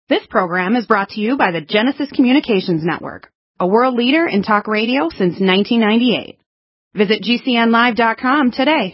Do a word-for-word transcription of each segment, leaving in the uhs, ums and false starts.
This program is brought to you by the Genesis Communications Network, a world leader in talk radio since nineteen ninety-eight. Visit G C N live dot com today.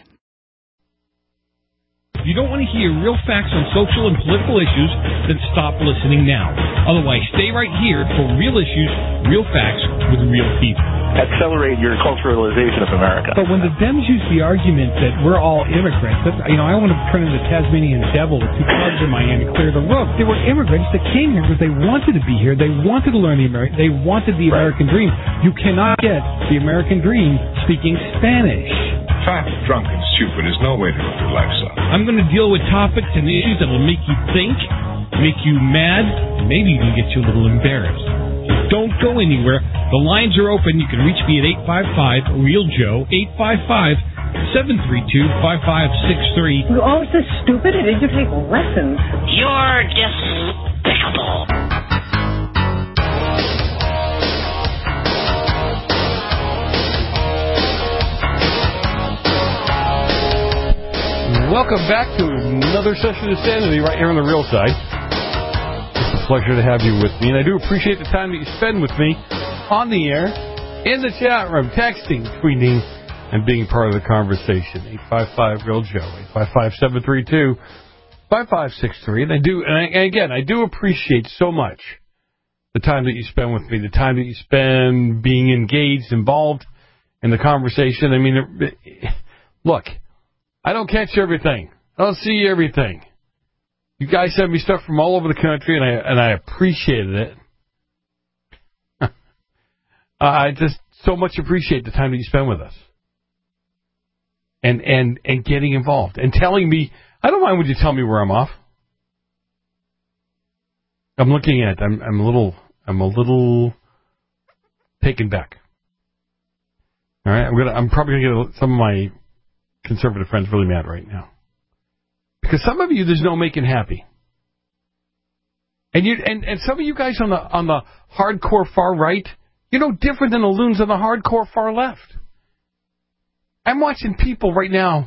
If you don't want to hear real facts on social and political issues, then stop listening now. Otherwise, stay right here for real issues, real facts with real people. Accelerate your culturalization of America. But when the Dems use the argument that we're all immigrants, that's, you know, I want to turn into the Tasmanian devil with two clubs in my hand and clear the roof. They were immigrants that came here because they wanted to be here. They wanted to learn the American. They wanted the American right. dream. You cannot get the American dream speaking Spanish. Fat, drunk, and stupid is no way to live your life, son. I'm going to deal with topics and issues that will make you think, make you mad, and maybe even get you a little embarrassed. Don't go anywhere. The lines are open. You can reach me at eight five five, real Joe, eight five five, seven three two, five five six three. You're always so stupid. Did you take lessons? You're despicable. Welcome back to another session of Sanity right here on the Real Side. It's a pleasure to have you with me, and I do appreciate the time that you spend with me on the air, in the chat room, texting, tweeting, and being part of the conversation. eight five five, real Joe, eight five five, seven three two, five five six three. And I do, and, I, and again, I do appreciate so much the time that you spend with me, the time that you spend being engaged, involved in the conversation. I mean, it, it, look, I don't catch everything. I don't see everything. You guys send me stuff from all over the country, and I and I appreciated it. I just so much appreciate the time that you spend with us, and and and getting involved and telling me. I don't mind when you tell me where I'm off. I'm looking at. I'm I'm a little. I'm a little taken back. All right. I'm gonna. I'm probably gonna get some of my conservative friends really mad right now. Because some of you, there's no making happy. And you and, and some of you guys on the on the hardcore far right, you're no different than the loons on the hardcore far left. I'm watching people right now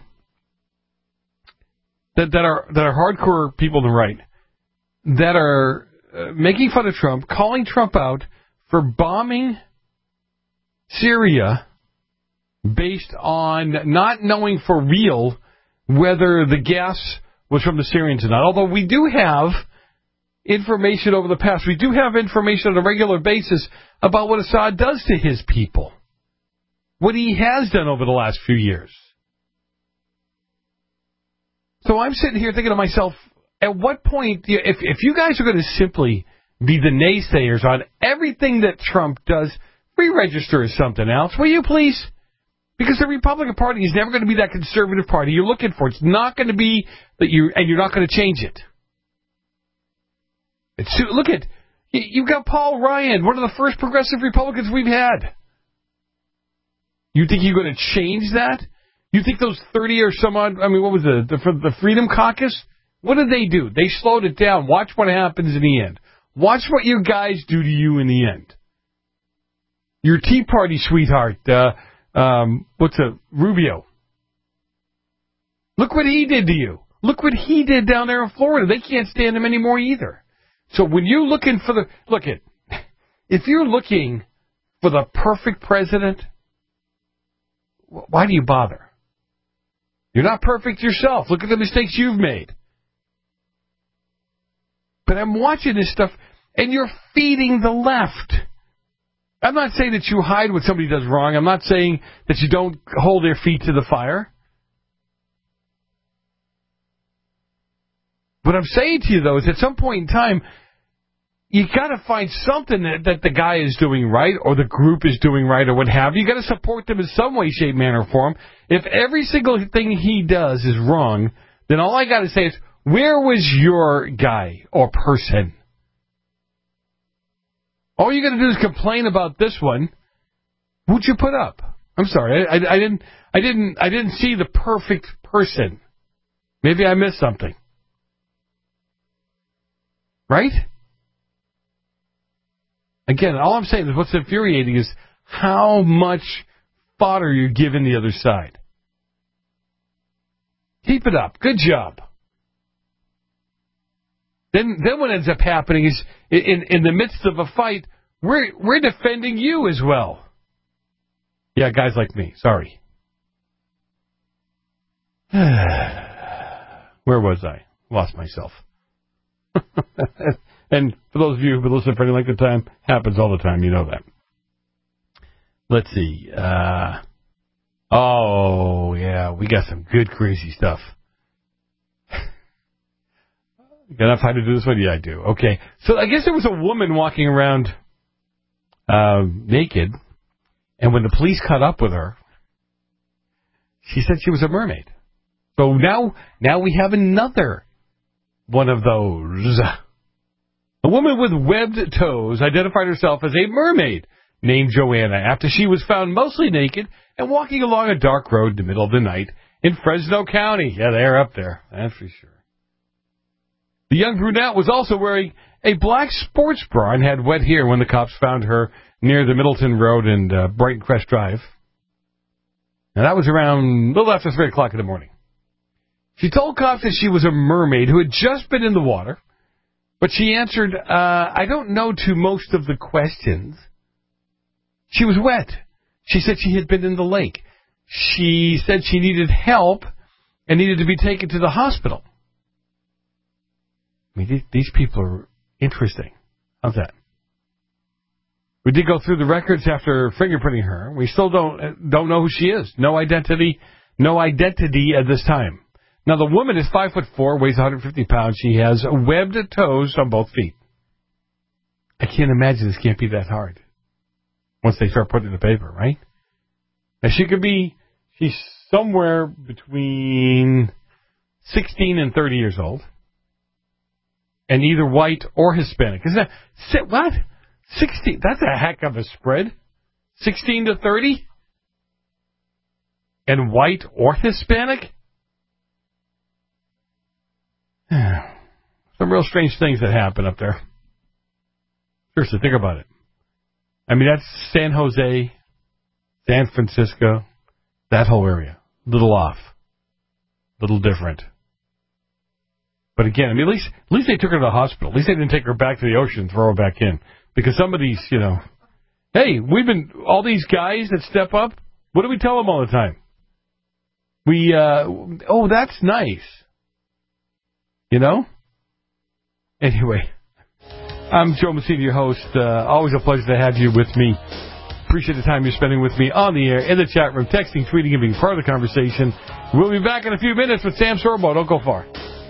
that, that are that are hardcore people on the right that are uh, making fun of Trump, calling Trump out for bombing Syria based on not knowing for real whether the gas was from the Syrians or not. Although we do have information over the past. We do have information on a regular basis about what Assad does to his people. What he has done over the last few years. So I'm sitting here thinking to myself, at what point, if, if you guys are going to simply be the naysayers on everything that Trump does, re-register as something else, will you please? Because the Republican Party is never going to be that conservative party you're looking for. It's not going to be that you, and you're not going to change it. It's, look at, you've got Paul Ryan, one of the first progressive Republicans we've had. You think you're going to change that? You think those thirty or some odd, I mean, what was the, the, the Freedom Caucus? What did they do? They slowed it down. Watch what happens in the end. Watch what your guys do to you in the end. Your Tea Party sweetheart, uh, Um, what's a Rubio? Look what he did to you. Look what he did down there in Florida. They can't stand him anymore either. So when you're looking for the look at, if you're looking for the perfect president, why do you bother? You're not perfect yourself. Look at the mistakes you've made. But I'm watching this stuff, and you're feeding the left. I'm not saying that you hide what somebody does wrong. I'm not saying that you don't hold their feet to the fire. What I'm saying to you, though, is at some point in time, you got to find something that, that the guy is doing right or the group is doing right or what have you. You got to support them in some way, shape, manner, or form. If every single thing he does is wrong, then all I got to say is, where was your guy or person? All you got to do is complain about this one. Who'd you put up? I'm sorry, I, I, I didn't, I didn't, I didn't see the perfect person. Maybe I missed something. Right? Again, all I'm saying is what's infuriating is how much fodder you're giving the other side. Keep it up. Good job. then then what ends up happening is in in the midst of a fight, we're we're defending you as well. Yeah, guys like me. Sorry. Where was I? Lost myself. And for those of you who've been listening for any length of time, happens all the time. You know that. Let's see. Uh, oh, yeah, we got some good crazy stuff. Got enough time to do this one? Yeah, I do. Okay. So I guess there was a woman walking around uh, naked, and when the police caught up with her, she said she was a mermaid. So now, now we have another one of those. A woman with webbed toes identified herself as a mermaid named Joanna after she was found mostly naked and walking along a dark road in the middle of the night in Fresno County. Yeah, they're up there, that's for sure. The young brunette was also wearing a black sports bra and had wet hair when the cops found her near the Middleton Road and uh, Brighton Crest Drive. Now, that was around a little after three o'clock in the morning. She told cops that she was a mermaid who had just been in the water, but she answered, uh, I don't know to most of the questions. She was wet. She said she had been in the lake. She said she needed help and needed to be taken to the hospital. I mean, these people are interesting. How's that? We did go through the records after fingerprinting her. We still don't don't know who she is. No identity, no identity at this time. Now, the woman is five foot four, weighs one hundred fifty pounds. She has webbed toes on both feet. I can't imagine this can't be that hard once they start putting it in the paper, right? Now, she could be, she's somewhere between sixteen and thirty years old, and either white or Hispanic. Isn't that, what? sixteen, that's a heck of a spread. sixteen to thirty? And white or Hispanic? Some real strange things that happen up there. Seriously, think about it. I mean, that's San Jose, San Francisco, that whole area. Little off. Little different. But again, I mean, at least, at least they took her to the hospital. At least they didn't take her back to the ocean and throw her back in. Because some of these, you know, hey, we've been, all these guys that step up, what do we tell them all the time? We, uh, oh, that's nice. You know? Anyway, I'm Joe Messina, your host. Uh, always a pleasure to have you with me. Appreciate the time you're spending with me on the air, in the chat room, texting, tweeting, and being part of the conversation. We'll be back in a few minutes with Sam Sorbo. Don't go far.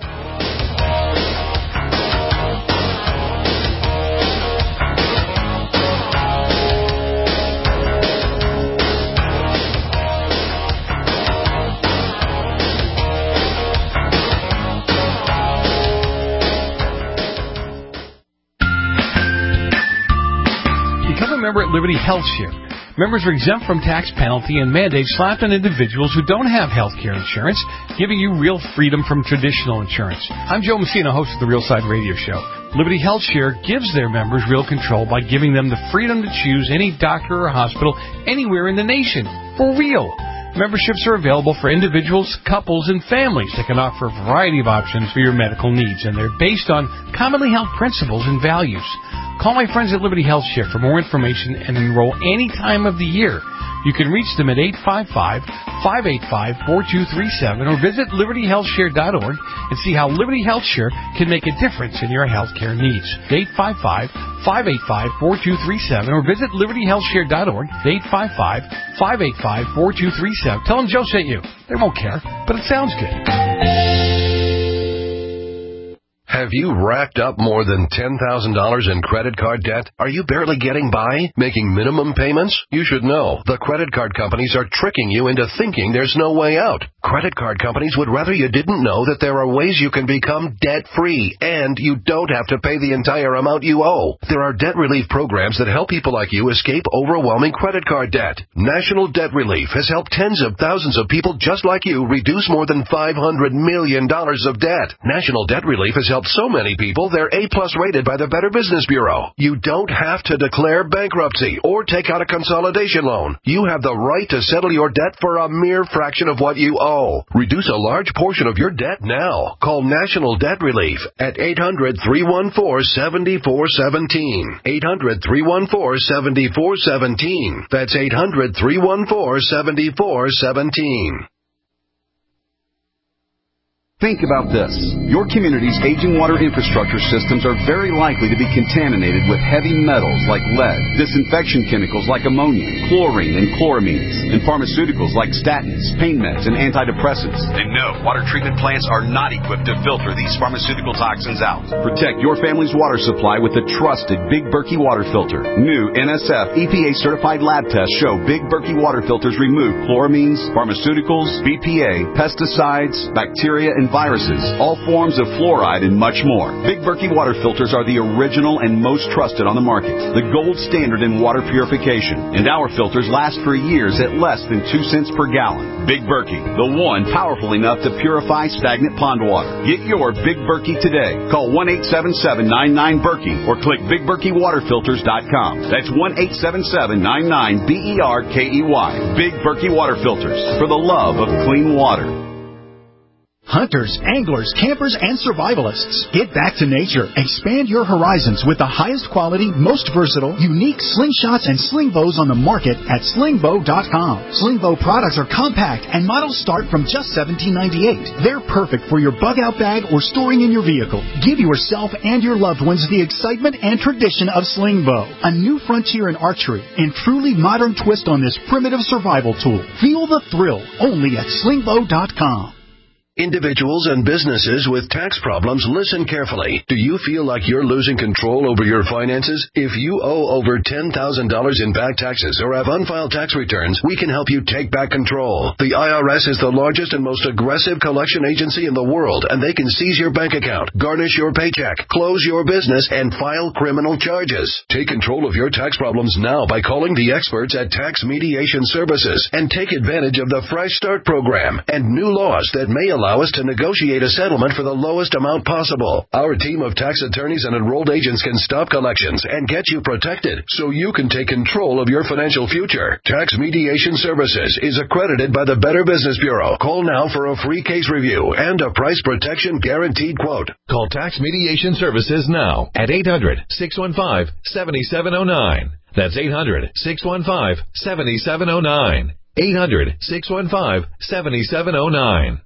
Member at Liberty Health Share. Members are exempt from tax penalty and mandates slapped on individuals who don't have health care insurance, giving you real freedom from traditional insurance. I'm Joe Messina, host of the Real Side Radio Show. Liberty Health Share gives their members real control by giving them the freedom to choose any doctor or hospital anywhere in the nation. For real. Memberships are available for individuals, couples, and families that can offer a variety of options for your medical needs, and they're based on commonly held principles and values. Call my friends at Liberty Health Share for more information and enroll any time of the year. You can reach them at eight five five, five eight five, four two three seven or visit liberty health share dot org and see how Liberty Health Share can make a difference in your health care needs. eight five five, five eight five, four two three seven or visit liberty health share dot org. eight five five, five eight five, four two three seven. Tell them Joe sent you. They won't care, but it sounds good. Have you racked up more than ten thousand dollars in credit card debt? Are you barely getting by, making minimum payments? You should know, the credit card companies are tricking you into thinking there's no way out. Credit card companies would rather you didn't know that there are ways you can become debt-free, and you don't have to pay the entire amount you owe. There are debt relief programs that help people like you escape overwhelming credit card debt. National Debt Relief has helped tens of thousands of people just like you reduce more than five hundred million dollars of debt. National Debt Relief has helped so many people they're A-plus rated by the Better Business Bureau. You don't have to declare bankruptcy or take out a consolidation loan. You have the right to settle your debt for a mere fraction of what you owe. O. Reduce a large portion of your debt now. Call National Debt Relief at eight hundred, three one four, seven four one seven. eight hundred, three one four, seven four one seven. That's eight hundred, three one four, seven four one seven. Think about this. Your community's aging water infrastructure systems are very likely to be contaminated with heavy metals like lead, disinfection chemicals like ammonia, chlorine, and chloramines, and pharmaceuticals like statins, pain meds, and antidepressants. And no, water treatment plants are not equipped to filter these pharmaceutical toxins out. Protect your family's water supply with the trusted Big Berkey water filter. New N S F E P A-certified lab tests show Big Berkey water filters remove chloramines, pharmaceuticals, B P A, pesticides, bacteria, and viruses, all forms of fluoride, and much more. Big Berkey water filters are the original and most trusted on the market, the gold standard in water purification, and our filters last for years at less than two cents per gallon. Big Berkey, the one powerful enough to purify stagnant pond water. Get your Big Berkey today. Call one eight seven seven, nine nine, Berkey or click big berkey water filters dot com. That's one eight seven seven, nine nine, B E R K E Y. Big Berkey water filters, for the love of clean water. Hunters, anglers, campers, and survivalists. Get back to nature. Expand your horizons with the highest quality, most versatile, unique slingshots and sling bows on the market at sling bow dot com. Sling bow products are compact and models start from just seventeen ninety-eight. They're perfect for your bug out bag or storing in your vehicle. Give yourself and your loved ones the excitement and tradition of sling bow, a new frontier in archery and truly modern twist on this primitive survival tool. Feel the thrill only at sling bow dot com. Individuals and businesses with tax problems, listen carefully. Do you feel like you're losing control over your finances? If you owe over ten thousand dollars in back taxes or have unfiled tax returns, we can help you take back control. The I R S is the largest and most aggressive collection agency in the world, and they can seize your bank account, garnish your paycheck, close your business, and file criminal charges. Take control of your tax problems now by calling the experts at Tax Mediation Services and take advantage of the Fresh Start program and new laws that may allow Allow us to negotiate a settlement for the lowest amount possible. Our team of tax attorneys and enrolled agents can stop collections and get you protected so you can take control of your financial future. Tax Mediation Services is accredited by the Better Business Bureau. Call now for a free case review and a price protection guaranteed quote. Call Tax Mediation Services now at eight hundred, six one five, seven seven zero nine. That's eight hundred, six one five, seven seven zero nine. eight hundred, six one five, seven seven zero nine.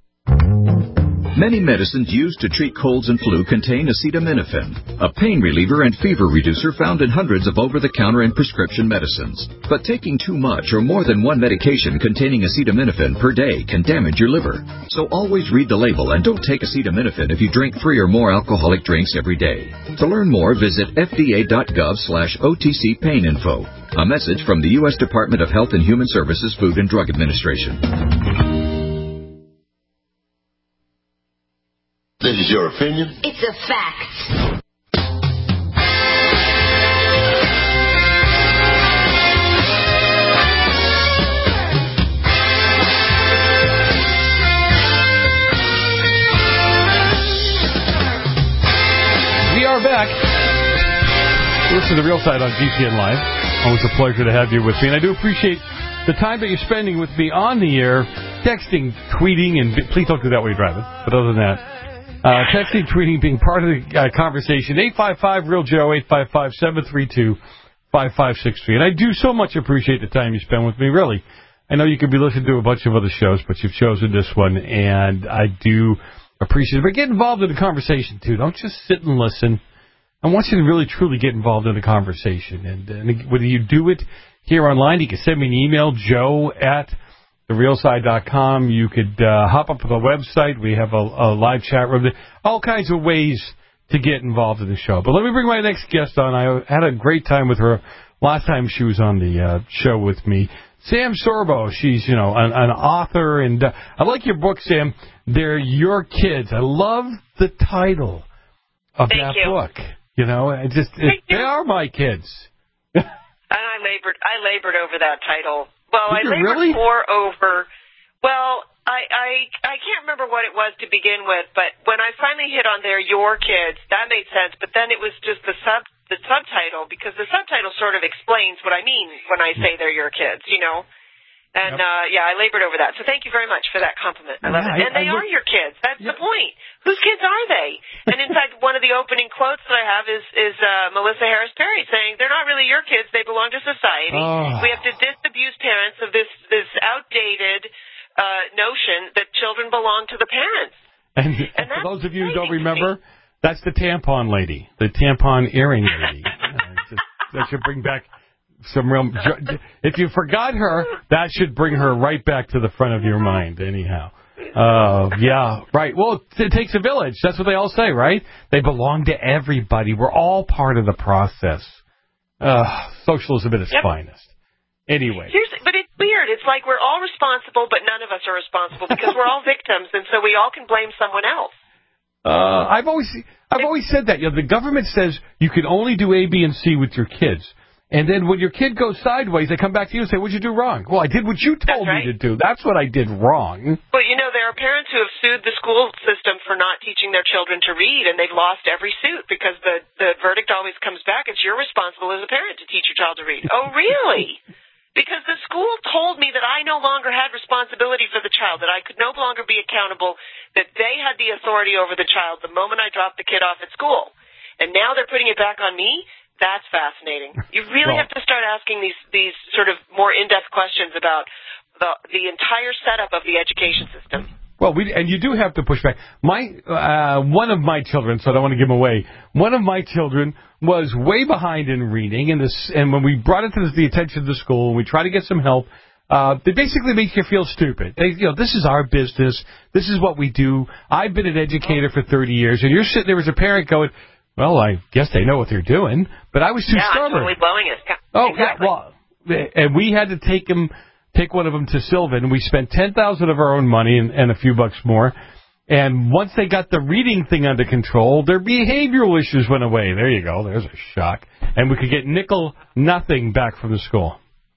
Many medicines used to treat colds and flu contain acetaminophen, a pain reliever and fever reducer found in hundreds of over-the-counter and prescription medicines. But taking too much or more than one medication containing acetaminophen per day can damage your liver. So always read the label and don't take acetaminophen if you drink three or more alcoholic drinks every day. To learn more, visit F D A dot gov slash O T C pain info. A message from the U S Department of Health and Human Services Food and Drug Administration. This is your opinion? It's a fact. We are back. Listen to The Real Side on G C N Live. Always a pleasure to have you with me. And I do appreciate the time that you're spending with me on the air, texting, tweeting, and please don't do that while you're driving. But other than that, Uh, texting, tweeting, being part of the uh, conversation. eight five five, real Joe, eight five five, seven three two, five five six three. And I do so much appreciate the time you spend with me, really. I know you could be listening to a bunch of other shows, but you've chosen this one, and I do appreciate it. But get involved in the conversation, too. Don't just sit and listen. I want you to really, truly get involved in the conversation. And, and whether you do it here online, you can send me an email, joe at the real side dot com. You could uh, hop up to the website. We have a, a live chat room. All kinds of ways to get involved in the show. But let me bring my next guest on. I had a great time with her last time she was on the uh, show with me. Sam Sorbo. She's, you know, an, an author. And uh, I like your book, Sam. They're Your Kids. I love the title of Thank that you. book. You know, it just it, they are my kids. And I labored I labored over that title. Well, Did I you labored really? more over, well, I, I I can't remember what it was to begin with, but when I finally hit on there, Your Kids, that made sense, but then it was just the sub the subtitle, because the subtitle sort of explains what I mean when I say they're your kids, you know. And, yep. uh, yeah, I labored over that. So thank you very much for that compliment. I love yeah, it. And I, they I are look, your kids. That's yeah. the point. Whose kids are they? And, in fact, one of the opening quotes that I have is, is uh, Melissa Harris Perry saying, they're not really your kids. They belong to society. Oh. We have to disabuse parents of this, this outdated uh, notion that children belong to the parents. And, and for those of you who don't remember, that's the tampon lady, the tampon earring lady. uh, just, that should bring back... Some real. If you forgot her, that should bring her right back to the front of your mind. Anyhow, uh, yeah, right. Well, it takes a village. That's what they all say, right? They belong to everybody. We're all part of the process. Uh, socialism at its yep. finest. Anyway, Here's, but it's weird. It's like we're all responsible, but none of us are responsible because we're all victims, and so we all can blame someone else. Uh, I've always, I've always said that. You know, the government says you can only do A, B, and C with your kids. And then when your kid goes sideways, they come back to you and say, what'd you do wrong? Well, I did what you told right. me to do. That's what I did wrong. Well, you know, there are parents who have sued the school system for not teaching their children to read, and they've lost every suit because the, the verdict always comes back, it's you're responsible as a parent to teach your child to read. Oh, really? Because the school told me that I no longer had responsibility for the child, that I could no longer be accountable, that they had the authority over the child the moment I dropped the kid off at school. And now they're putting it back on me? That's fascinating. You really well, have to start asking these, these sort of more in-depth questions about the, the entire setup of the education system. Well, we and you do have to push back. My uh, one of my children, so I don't want to give him away, one of my children was way behind in reading, and, this, and when we brought it to the attention of the school and we tried to get some help, uh, they basically make you feel stupid. They, you know, this is our business. This is what we do. I've been an educator for thirty years, and you're sitting there as a parent going, well, I guess they know what they're doing, but I was too yeah, stubborn. Yeah, I'm totally blowing it. Yeah, oh, exactly. yeah, well, and we had to take him, take one of them to Sylvan. We spent ten thousand dollars of our own money and, and a few bucks more. And once they got the reading thing under control, their behavioral issues went away. There you go. There's a shock. And we could get nickel nothing back from the school.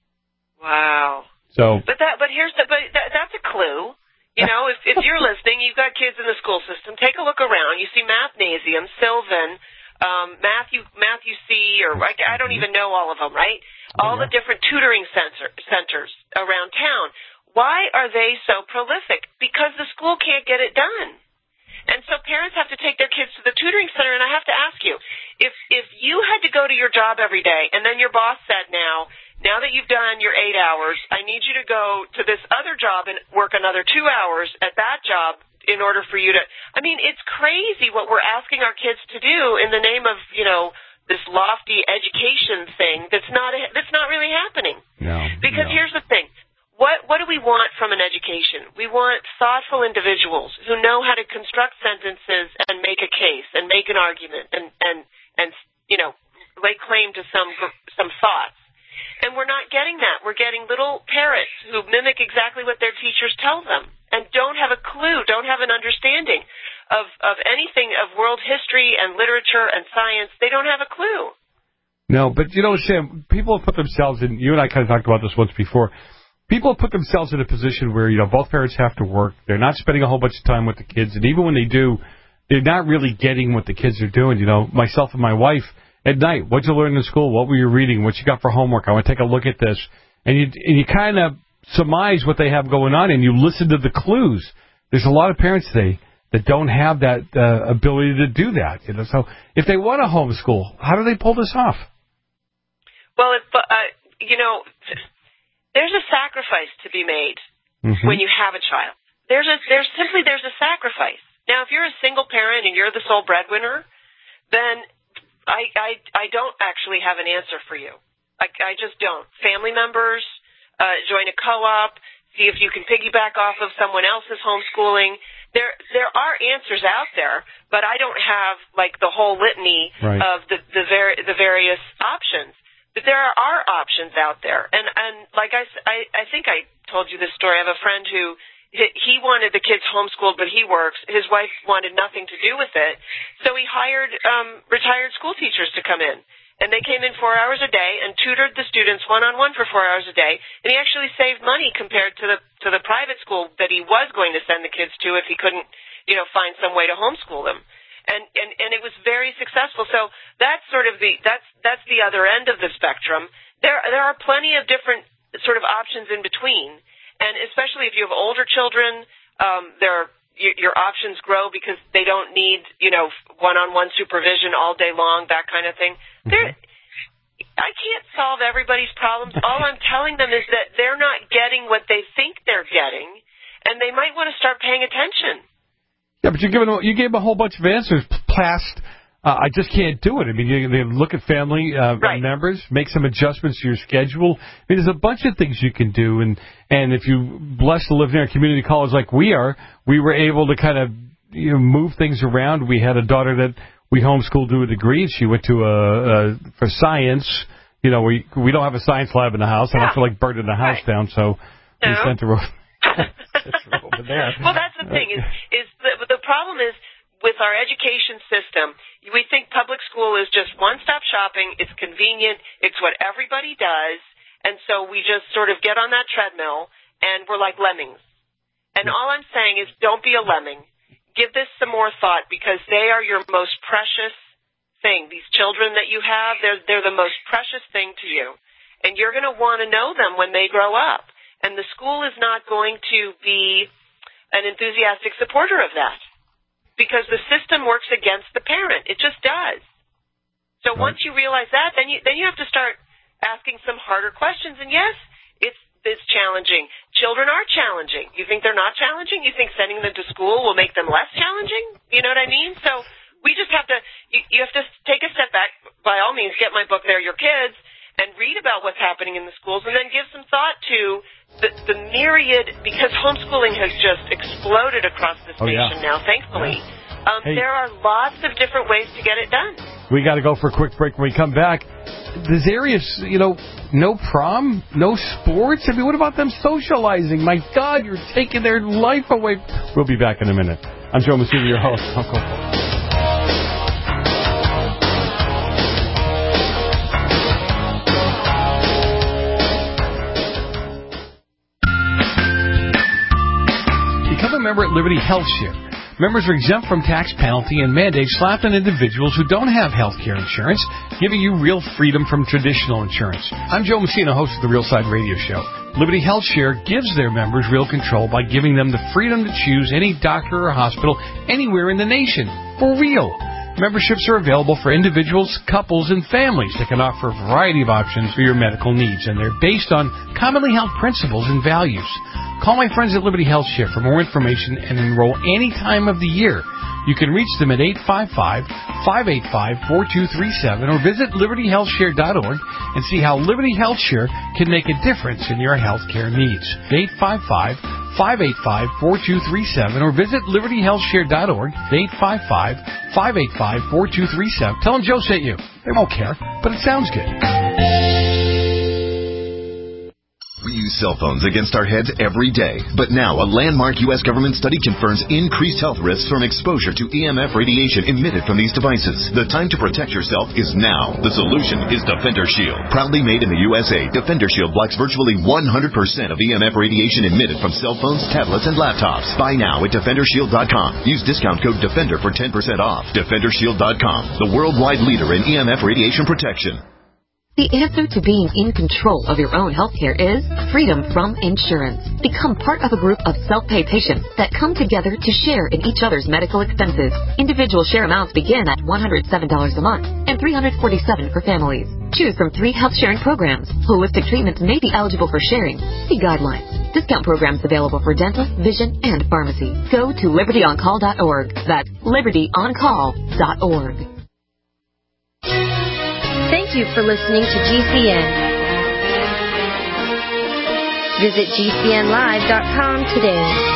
Wow. So, but that, but here's the, but that, that's a clue. You know, if, if you're listening, you've got kids in the school system, take a look around. You see Mathnasium, Sylvan, um, Matthew Matthew C., or I, I don't even know all of them, right? All the different tutoring center, centers around town. Why are they so prolific? Because the school can't get it done. And so parents have to take their kids to the tutoring center, and I have to ask you, if if you had to go to your job every day, and then your boss said, now, now that you've done your eight hours, I need you to go to this other job and work another two hours at that job in order for you to, I mean, it's crazy what we're asking our kids to do in the name of, you know, this lofty education thing that's not, that's not really happening. No. Because no. here's the thing. What what do we want from an education? We want thoughtful individuals who know how to construct sentences and make a case and make an argument and, and, and you know, lay claim to some some thoughts. And we're not getting that. We're getting little parrots who mimic exactly what their teachers tell them and don't have a clue, don't have an understanding of, of anything of world history and literature and science. They don't have a clue. No, but, you know, Sam, people put themselves in, you and I kind of talked about this once before, people put themselves in a position where, you know, both parents have to work. They're not spending a whole bunch of time with the kids. And even when they do, they're not really getting what the kids are doing. You know, myself and my wife, at night, what'd you learn in school? What were you reading? What you got for homework? I want to take a look at this. And you, and you kind of surmise what they have going on, and you listen to the clues. There's a lot of parents today that don't have that uh, ability to do that. You know, so if they want to homeschool, how do they pull this off? Well, if, uh, you know, there's a sacrifice to be made mm-hmm. when you have a child. There's a there's simply there's a sacrifice. Now, if you're a single parent and you're the sole breadwinner, then I I, I don't actually have an answer for you. I, I just don't. Family members, uh, join a co-op, see if you can piggyback off of someone else's homeschooling. There there are answers out there, but I don't have like the whole litany right. of the the, ver- the various options. But there are options out there. And, and like I, I, I think I told you this story. I have a friend who, he wanted the kids homeschooled, but he works. His wife wanted nothing to do with it. So he hired um, retired school teachers to come in. And they came in four hours a day and tutored the students one-on-one for four hours a day. And he actually saved money compared to the to the private school that he was going to send the kids to if he couldn't, you know, find some way to homeschool them. And, and, and it was very successful. So that's sort of the, that's, that's the other end of the spectrum. There, there are plenty of different sort of options in between. And especially if you have older children, um, there your, your options grow because they don't need, you know, one-on-one supervision all day long, that kind of thing. Mm-hmm. There, I can't solve everybody's problems. All I'm telling them is that they're not getting what they think they're getting, and they might want to start paying attention. Yeah, but you're giving them, you gave them a whole bunch of answers past. Uh, I just can't do it. I mean, you, they look at family uh, right. members, make some adjustments to your schedule. I mean, there's a bunch of things you can do. And, and if you're blessed to live near a community college like we are, we were able to kind of you know, move things around. We had a daughter that we homeschooled to a degree. She went to a, a for science. You know, we we don't have a science lab in the house. I yeah. don't feel like burning the house right. down, so no. we sent her over, over there. Well, that's the thing. Is, is the, the problem is, with our education system, we think public school is just one-stop shopping. It's convenient. It's what everybody does. And so we just sort of get on that treadmill, and we're like lemmings. And all I'm saying is don't be a lemming. Give this some more thought because they are your most precious thing. These children that you have, they're, they're the most precious thing to you. And you're going to want to know them when they grow up. And the school is not going to be an enthusiastic supporter of that. Because the system works against the parent. It just does. So right. once you realize that, then you then you have to start asking some harder questions. And yes, it's it's challenging. Children are challenging. You think they're not challenging? You think sending them to school will make them less challenging? You know what I mean? So we just have to, you, you have to take a step back. By all means, get my book, They're Your Kids, and read about what's happening in the schools, and then give some thought to the, the myriad, because homeschooling has just exploded across the station oh, yeah. now, thankfully. Yeah. Um, hey. There are lots of different ways to get it done. We got to go for a quick break. When we come back, this area's, you know, no prom, no sports. I mean, what about them socializing? My God, you're taking their life away. We'll be back in a minute. I'm Joe Messina, your host. Uncle Paul. Member at Liberty Health Share. Members are exempt from tax penalty and mandates slapped on individuals who don't have health care insurance, giving you real freedom from traditional insurance. I'm Joe Messina, host of the Real Side Radio Show. Liberty Health Share gives their members real control by giving them the freedom to choose any doctor or hospital anywhere in the nation. For real. Memberships are available for individuals, couples, and families that can offer a variety of options for your medical needs, and they're based on commonly held principles and values. Call my friends at Liberty Health Share for more information and enroll any time of the year. You can reach them at eight five five, five eight five, four two three seven or visit liberty health share dot org and see how Liberty Health Share can make a difference in your health care needs. eight five five, five eight five, four two three seven or visit liberty health share dot org. eight five five, five eight five, four two three seven. Tell them Joe sent you. They won't care, but it sounds good. We use cell phones against our heads every day. But now, a landmark U S government study confirms increased health risks from exposure to E M F radiation emitted from these devices. The time to protect yourself is now. The solution is Defender Shield. Proudly made in the U S A, Defender Shield blocks virtually one hundred percent of E M F radiation emitted from cell phones, tablets, and laptops. Buy now at defender shield dot com. Use discount code DEFENDER for ten percent off. defender shield dot com, the worldwide leader in E M F radiation protection. The answer to being in control of your own healthcare is freedom from insurance. Become part of a group of self-pay patients that come together to share in each other's medical expenses. Individual share amounts begin at one hundred seven dollars a month and three hundred forty-seven dollars for families. Choose from three health sharing programs. Holistic treatments may be eligible for sharing. See guidelines. Discount programs available for dental, vision, and pharmacy. Go to liberty on call dot org. That's liberty on call dot org. Thank you for listening to G C N. Visit G C N live dot com today.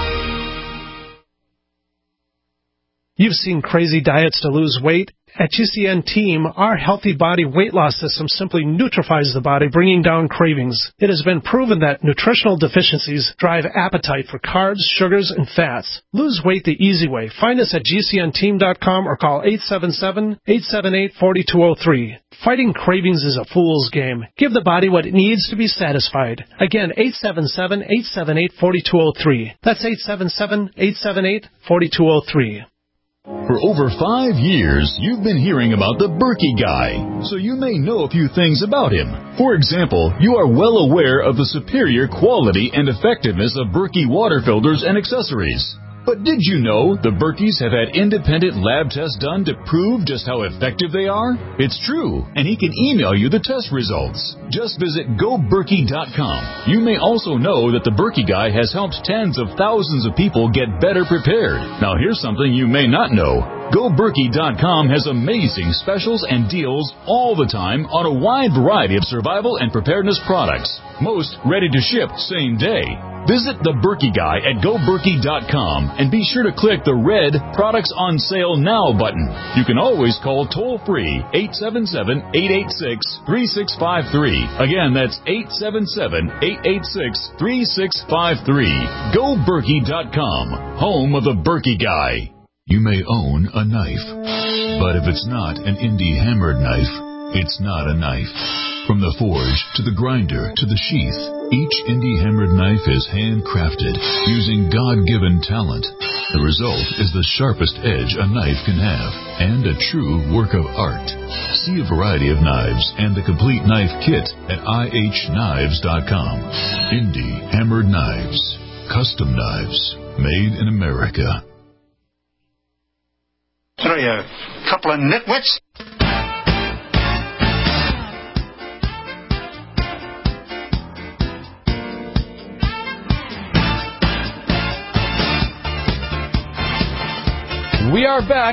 You've seen crazy diets to lose weight. At G C N Team, our healthy body weight loss system simply neutralizes the body, bringing down cravings. It has been proven that nutritional deficiencies drive appetite for carbs, sugars, and fats. Lose weight the easy way. Find us at G C N team dot com or call eight seven seven, eight seven eight, four two zero three. Fighting cravings is a fool's game. Give the body what it needs to be satisfied. Again, eight seven seven, eight seven eight, four two zero three. That's eight seven seven, eight seven eight, four two zero three. For over five years, you've been hearing about the Berkey Guy, so you may know a few things about him. For example, you are well aware of the superior quality and effectiveness of Berkey water filters and accessories. But did you know the Berkeys have had independent lab tests done to prove just how effective they are? It's true, and he can email you the test results. Just visit go berkey dot com. You may also know that the Berkey Guy has helped tens of thousands of people get better prepared. Now here's something you may not know. go berkey dot com has amazing specials and deals all the time on a wide variety of survival and preparedness products. Most ready to ship same day. Visit the Berkey Guy at go berkey dot com and be sure to click the red Products on Sale Now button. You can always call toll-free eight seven seven, eight eight six, three six five three. Again, that's eight seven seven, eight eight six, three six five three. go berkey dot com, home of the Berkey Guy. You may own a knife, but if it's not an indie hammered knife, it's not a knife. From the forge to the grinder to the sheath, each indie hammered knife is handcrafted using God-given talent. The result is the sharpest edge a knife can have and a true work of art. See a variety of knives and the complete knife kit at I H knives dot com. Indie hammered knives, custom knives made in America. What are you, a couple of nitwits? We are back.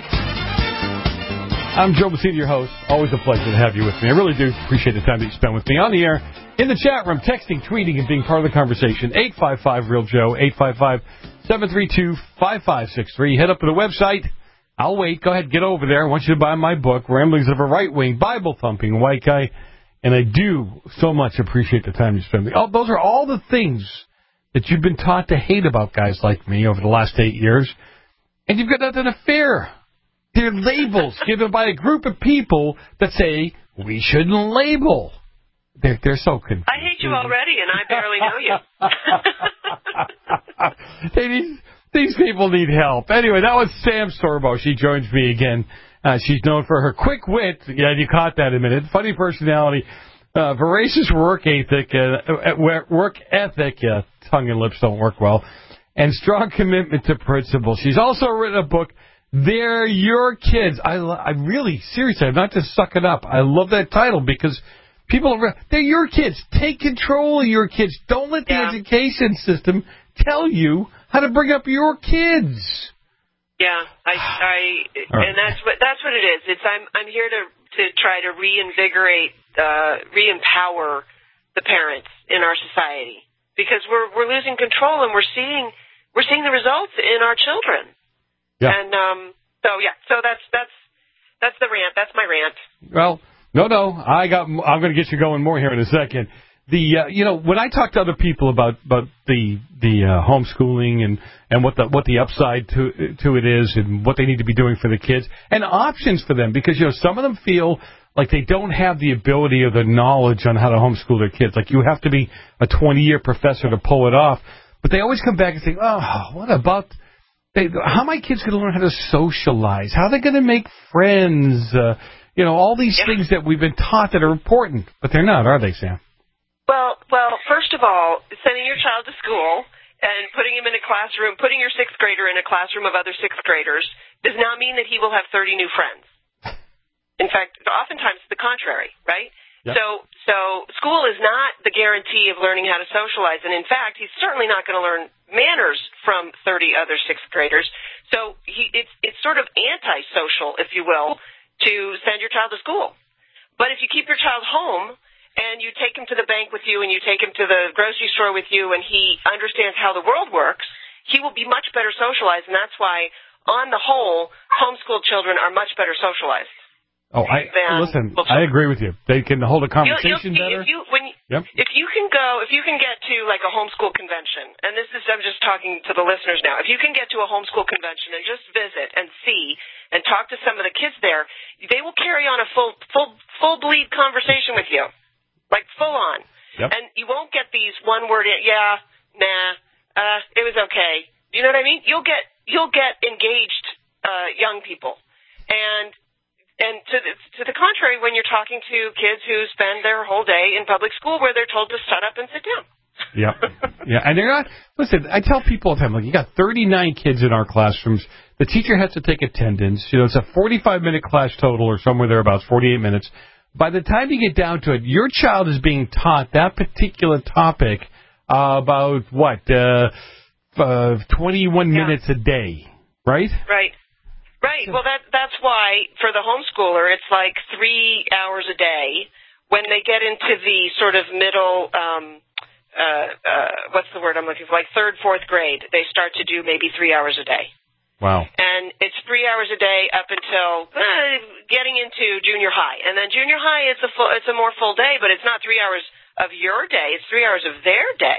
I'm Joe Messina, your host. Always a pleasure to have you with me. I really do appreciate the time that you spend with me on the air, in the chat room, texting, tweeting, and being part of the conversation. eight five five, real Joe, eight five five, seven three two, five five six three. Head up to the website. I'll wait. Go ahead, get over there. I want you to buy my book, Ramblings of a Right-Wing, Bible-Thumping White Guy. And I do so much appreciate the time you spend with me. Oh, those are all the things that you've been taught to hate about guys like me over the last eight years. And you've got nothing to fear. They're labels given by a group of people that say we shouldn't label. They're, they're so confused. I hate you already, and I barely know you. they need, these people need help. Anyway, that was Sam Sorbo. She joins me again. Uh, she's known for her quick wit. Yeah, you caught that in a minute. Funny personality. Uh, voracious work ethic. Uh, work ethic. Uh, tongue and lips don't work well. And strong commitment to principle. She's also written a book, They're Your Kids. I, I really, seriously, I'm not just sucking up. I love that title because people, are, they're your kids. Take control of your kids. Don't let the yeah. education system tell you how to bring up your kids. Yeah, I, I, right. and that's what that's what it is. It's I'm I'm here to to try to reinvigorate, uh, re-empower the parents in our society because we're we're losing control and we're seeing. We're seeing the results in our children. Yeah. And um, so, yeah, so that's that's that's the rant. That's my rant. Well, no, no, I got. I'm going to get you going more here in a second. The uh, you know when I talk to other people about about the the uh, homeschooling and, and what the what the upside to to it is and what they need to be doing for the kids and options for them because you know some of them feel like they don't have the ability or the knowledge on how to homeschool their kids. Like you have to be a twenty year professor to pull it off. But they always come back and say, oh, what about, they, how are my kids going to learn how to socialize? How are they going to make friends? Uh, you know, all these yeah. things that we've been taught that are important. But they're not, are they, Sam? Well, well, first of all, sending your child to school and putting him in a classroom, putting your sixth grader in a classroom of other sixth graders does not mean that he will have thirty new friends. In fact, oftentimes it's the contrary, right? Yep. So, so school is not the guarantee of learning how to socialize, and in fact, he's certainly not going to learn manners from thirty other sixth graders. So, he, it's it's sort of antisocial, if you will, to send your child to school. But if you keep your child home and you take him to the bank with you, and you take him to the grocery store with you, and he understands how the world works, he will be much better socialized, and that's why, on the whole, homeschooled children are much better socialized. Oh, I listen. I agree with you. They can hold a conversation you'll, you'll better. If you, when, yep. if you can go, if you can get to like a homeschool convention, and this is, I'm just talking to the listeners now. If you can get to a homeschool convention and just visit and see and talk to some of the kids there, they will carry on a full, full, full bleed conversation with you, like full on. Yep. And you won't get these one word. Yeah, nah, uh, it was okay. You know what I mean? You'll get, you'll get engaged uh, young people. And and to the, to the contrary, when you're talking to kids who spend their whole day in public school where they're told to shut up and sit down. Yeah, yeah, and they're not. Listen, I tell people all the time, like, you got thirty-nine kids in our classrooms. The teacher has to take attendance. You know, it's a forty-five minute class total, or somewhere thereabouts, forty-eight minutes. By the time you get down to it, your child is being taught that particular topic uh, about what uh, uh, twenty-one yeah. minutes a day, right? Right. Right. Well, that that's why for the homeschooler, it's like three hours a day. When they get into the sort of middle, um, uh, uh, what's the word I'm looking for? Like third, fourth grade, they start to do maybe three hours a day. Wow. And it's three hours a day up until uh, getting into junior high, and then junior high it's a full, it's a more full day, but it's not three hours of your day; it's three hours of their day.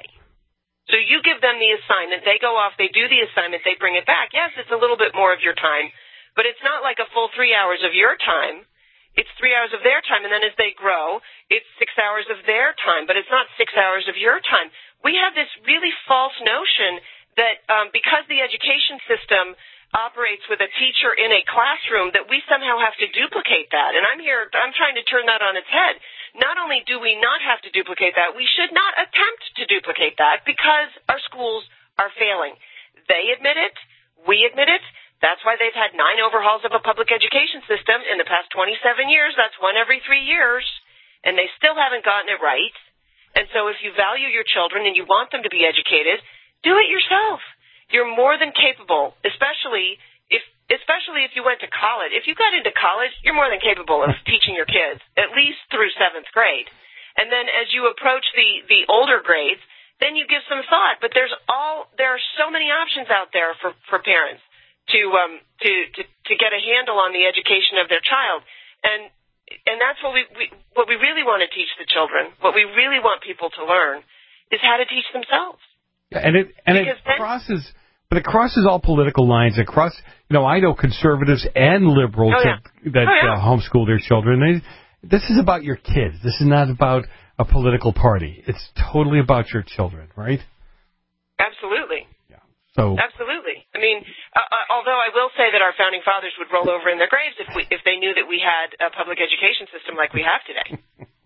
So you give them the assignment, they go off, they do the assignment, they bring it back. Yes, it's a little bit more of your time. But it's not like a full three hours of your time. It's three hours of their time, and then as they grow, it's six hours of their time. But it's not six hours of your time. We have this really false notion that um, because the education system operates with a teacher in a classroom, that we somehow have to duplicate that. And I'm here, I'm trying to turn that on its head. Not only do we not have to duplicate that, we should not attempt to duplicate that because our schools are failing. They admit it. We admit it. That's why they've had nine overhauls of a public education system in the past twenty-seven years. That's one every three years. And they still haven't gotten it right. And so if you value your children and you want them to be educated, do it yourself. You're more than capable, especially if especially if you went to college. If you got into college, you're more than capable of teaching your kids, at least through seventh grade. And then as you approach the, the older grades, then you give some thought. But there's all there are so many options out there for, for parents. To um to, to to get a handle on the education of their child, and and that's what we, we what we really want to teach the children. What we really want people to learn is how to teach themselves. Yeah, and it and because it then, crosses, but it crosses all political lines. It cross, you know, I know conservatives and liberals oh, yeah. that that oh, yeah. uh, homeschool their children. They, this is about your kids. This is not about a political party. It's totally about your children, right? Absolutely. So, absolutely. I mean, uh, uh, although I will say that our founding fathers would roll over in their graves if we if they knew that we had a public education system like we have today.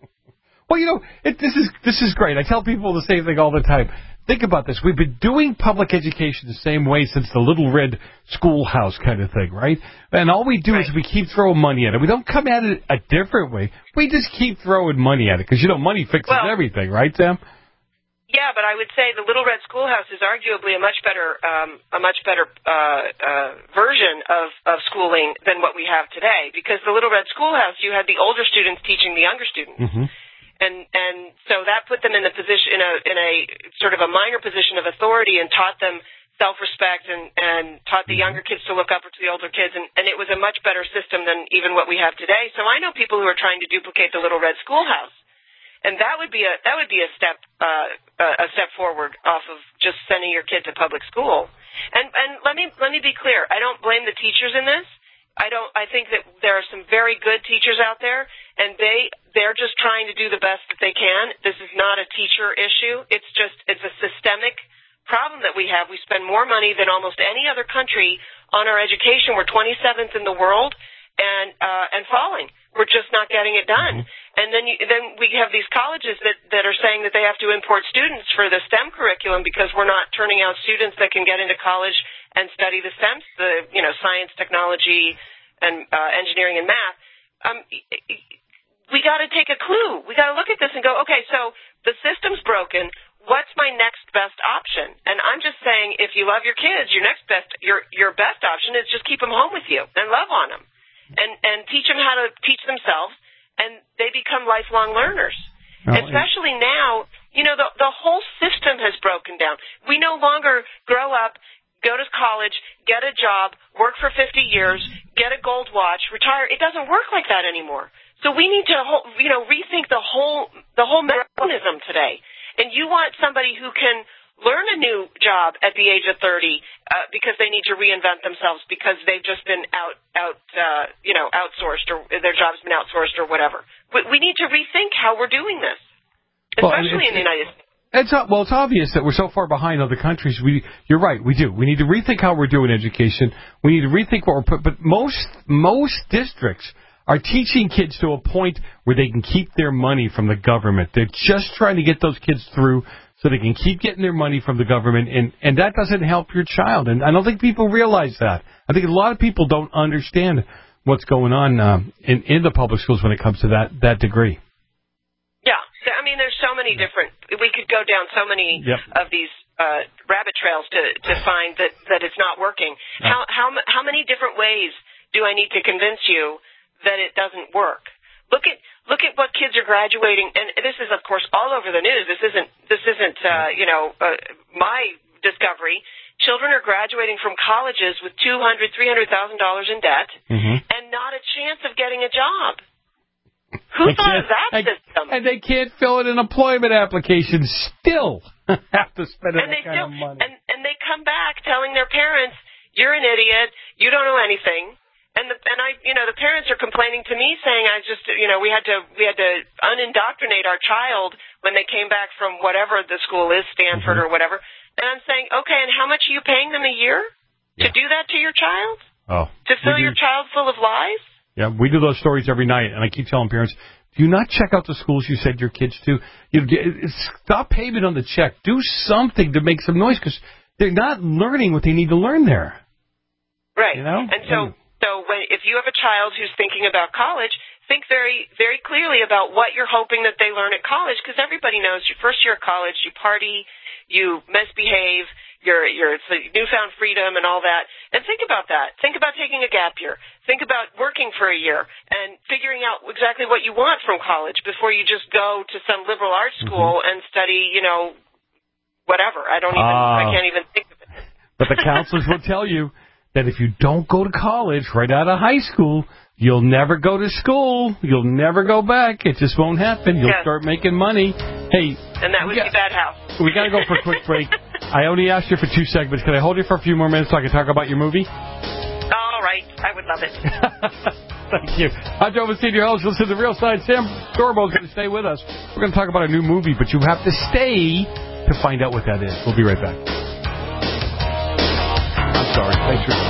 Well, you know, it, this is this is great. I tell people the same thing all the time. Think about this. We've been doing public education the same way since the Little Red Schoolhouse kind of thing, right? And all we do right. is we keep throwing money at it. We don't come at it a different way. We just keep throwing money at it because, you know, money fixes well, everything, right, Sam? Yeah, but I would say the Little Red Schoolhouse is arguably a much better, um, a much better uh, uh, version of, of schooling than what we have today. Because the Little Red Schoolhouse, you had the older students teaching the younger students, mm-hmm. and and so that put them in the position, in a in a sort of a minor position of authority, and taught them self-respect, and and taught the younger kids to look up to the older kids, and and it was a much better system than even what we have today. So I know people who are trying to duplicate the Little Red Schoolhouse. And that would be a that would be a step uh, a step forward off of just sending your kid to public school. And and let me let me be clear. I don't blame the teachers in this. I don't. I think that there are some very good teachers out there, and they they're just trying to do the best that they can. This is not a teacher issue. It's just it's a systemic problem that we have. We spend more money than almost any other country on our education. We're twenty-seventh in the world, and uh, and falling. We're just not getting it done. And then you, then we have these colleges that, that are saying that they have to import students for the STEM curriculum because we're not turning out students that can get into college and study the STEMs, the you know science, technology, and uh, engineering and math. Um, we got to take a clue. We got to look at this and go, okay, so the system's broken. What's my next best option? And I'm just saying, if you love your kids, your next best your your best option is just keep them home with you and love on them. And, and teach them how to teach themselves, and they become lifelong learners. Oh, Especially yeah. now, you know, the, the whole system has broken down. We no longer grow up, go to college, get a job, work for fifty years, get a gold watch, retire. It doesn't work like that anymore. So we need to, you know, rethink the whole the whole mechanism today. And you want somebody who can learn a new job at the age of thirty uh, because they need to reinvent themselves because they've just been out, out, uh, you know, outsourced or their job's been outsourced or whatever. We, we need to rethink how we're doing this, especially well, in the United States. It's well, it's obvious that we're so far behind other countries. We, you're right, we do. We need to rethink how we're doing education. We need to rethink what we're put. But most most districts are teaching kids to a point where they can keep their money from the government. They're just trying to get those kids through so they can keep getting their money from the government, and and that doesn't help your child. And I don't think people realize that. I think a lot of people don't understand what's going on um, in in the public schools when it comes to that that degree. Yeah, I mean, there's so many different. We could go down so many yep. of these uh, rabbit trails to, to find that, that it's not working. Yeah. How how how many different ways do I need to convince you that it doesn't work? Look at look at what kids are graduating, and this is of course all over the news. This isn't this isn't uh, you know uh, my discovery. Children are graduating from colleges with two hundred, three hundred thousand dollars in debt, mm-hmm. and not a chance of getting a job. Who they thought of that and, system? And they can't fill in an employment application. Still have to spend and that they kind still, of money. And, and they come back telling their parents, "You're an idiot. You don't know anything." And the, and I, you know, the parents are complaining to me, saying, "I just, you know, we had to we had to unindoctrinate our child when they came back from whatever the school is, Stanford mm-hmm. or whatever." And I'm saying, "Okay, and how much are you paying them a year yeah. to do that to your child? Oh, to fill your child full of lies?" Yeah, we do those stories every night, and I keep telling parents, do not check out the schools you send your kids to. You stop payment on the check. Do something to make some noise, because they're not learning what they need to learn there. Right. You know? And so, so when if you have a child who's thinking about college, think very, very clearly about what you're hoping that they learn at college, because everybody knows your first year of college, you party, you misbehave, Your your it's a newfound freedom and all that. And think about that. Think about taking a gap year. Think about working for a year and figuring out exactly what you want from college before you just go to some liberal arts school mm-hmm. and study, you know, whatever. I don't even, uh, I can't even think of it. But the counselors will tell you that if you don't go to college right out of high school, you'll never go to school. You'll never go back. It just won't happen. You'll yes. start making money. Hey. And that would got, be bad house. We got to go for a quick break. I only asked you for two segments. Can I hold you for a few more minutes so I can talk about your movie? All right. I would love it. Thank you. I'm Joe Senior Host. Listen to The Real Side. Sam Storbo is going to stay with us. We're going to talk about a new movie, but you have to stay to find out what that is. We'll be right back. I'm sorry. Thanks for...